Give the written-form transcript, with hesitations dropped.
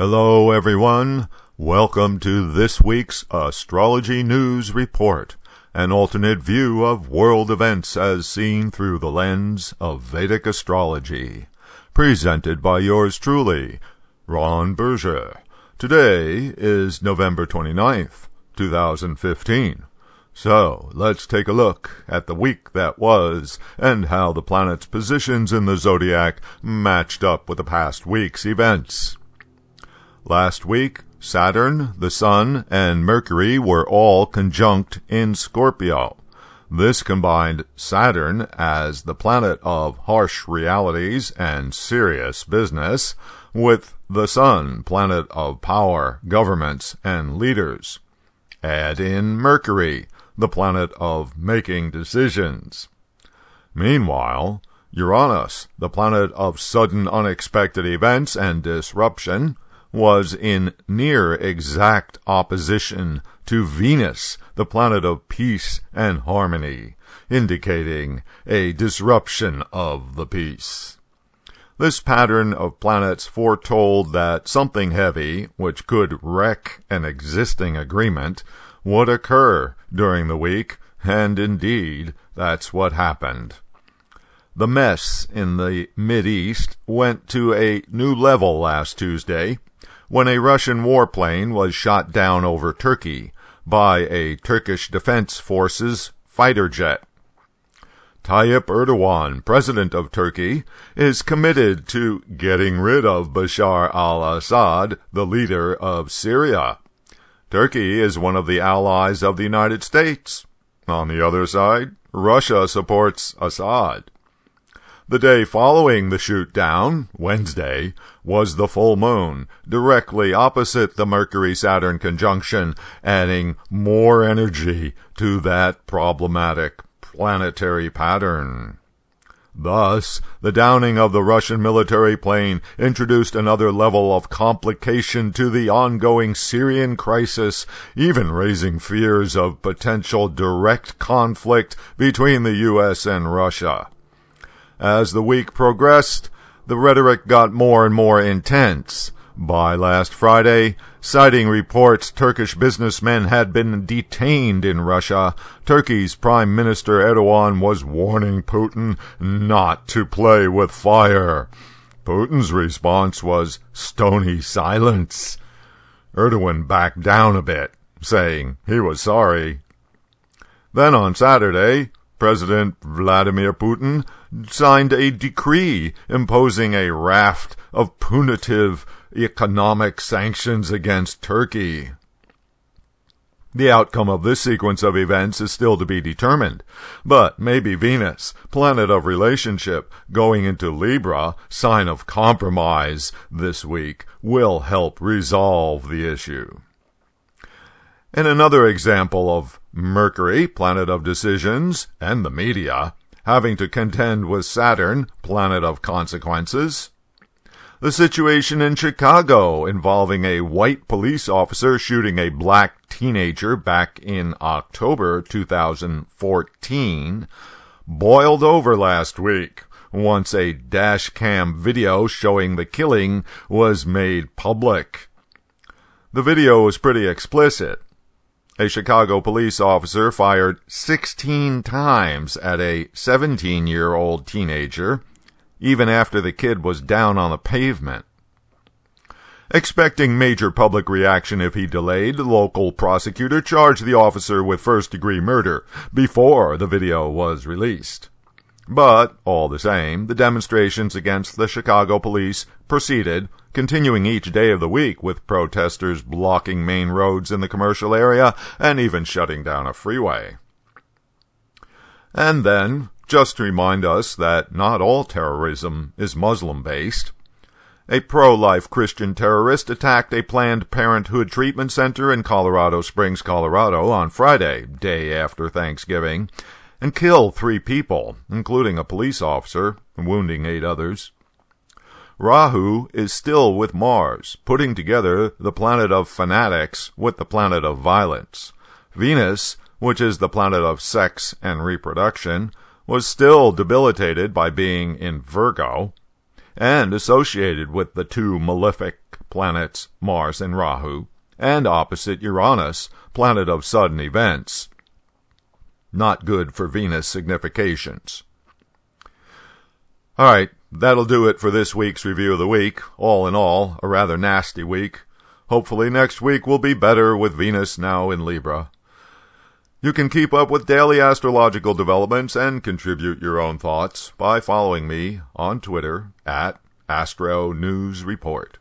Hello, everyone. Welcome to this week's Astrology News Report, an alternate view of world events as seen through the lens of Vedic astrology. Presented by yours truly, Ron Berger. Today is November 29th, 2015. So, let's take a look at the week that was and how the planets' positions in the zodiac matched up with the past week's events. Last week, Saturn, the Sun, and Mercury were all conjunct in Scorpio. This combined Saturn as the planet of harsh realities and serious business with the Sun, planet of power, governments, and leaders. Add in Mercury, the planet of making decisions. Meanwhile, Uranus, the planet of sudden unexpected events and disruption, was in near exact opposition to Venus, the planet of peace and harmony, indicating a disruption of the peace. This pattern of planets foretold that something heavy, which could wreck an existing agreement, would occur during the week, and indeed, that's what happened. The mess in the Mideast went to a new level last Tuesday, when a Russian warplane was shot down over Turkey by a Turkish Defense Forces fighter jet. Tayyip Erdogan, president of Turkey, is committed to getting rid of Bashar al-Assad, the leader of Syria. Turkey is one of the allies of the United States. On the other side, Russia supports Assad. The day following the shoot-down, Wednesday, was the full moon, directly opposite the Mercury-Saturn conjunction, adding more energy to that problematic planetary pattern. Thus, the downing of the Russian military plane introduced another level of complication to the ongoing Syrian crisis, even raising fears of potential direct conflict between the U.S. and Russia. As the week progressed, the rhetoric got more and more intense. By last Friday, citing reports Turkish businessmen had been detained in Russia, Turkey's Prime Minister Erdogan was warning Putin not to play with fire. Putin's response was stony silence. Erdogan backed down a bit, saying he was sorry. Then on Saturday, President Vladimir Putin signed a decree imposing a raft of punitive economic sanctions against Turkey. The outcome of this sequence of events is still to be determined, but maybe Venus, planet of relationship, going into Libra, sign of compromise this week, will help resolve the issue. In another example of Mercury, planet of decisions, and the media, having to contend with Saturn, planet of consequences, the situation in Chicago involving a white police officer shooting a black teenager back in October 2014 boiled over last week once a dash cam video showing the killing was made public. The video was pretty explicit. A Chicago police officer fired 16 times at a 17-year-old teenager, even after the kid was down on the pavement. Expecting major public reaction if he delayed, the local prosecutor charged the officer with first-degree murder before the video was released. But, all the same, the demonstrations against the Chicago police proceeded, continuing each day of the week with protesters blocking main roads in the commercial area and even shutting down a freeway. And then, just to remind us that not all terrorism is Muslim-based, a pro-life Christian terrorist attacked a Planned Parenthood treatment center in Colorado Springs, Colorado on Friday, day after Thanksgiving, and killed 3 people, including a police officer, wounding 8 others. Rahu is still with Mars, putting together the planet of fanatics with the planet of violence. Venus, which is the planet of sex and reproduction, was still debilitated by being in Virgo, and associated with the 2 malefic planets Mars and Rahu, and opposite Uranus, planet of sudden events. Not good for Venus significations. All right, that'll do it for this week's Review of the Week. All in all, a rather nasty week. Hopefully next week will be better with Venus now in Libra. You can keep up with daily astrological developments and contribute your own thoughts by following me on Twitter at Astro News Report.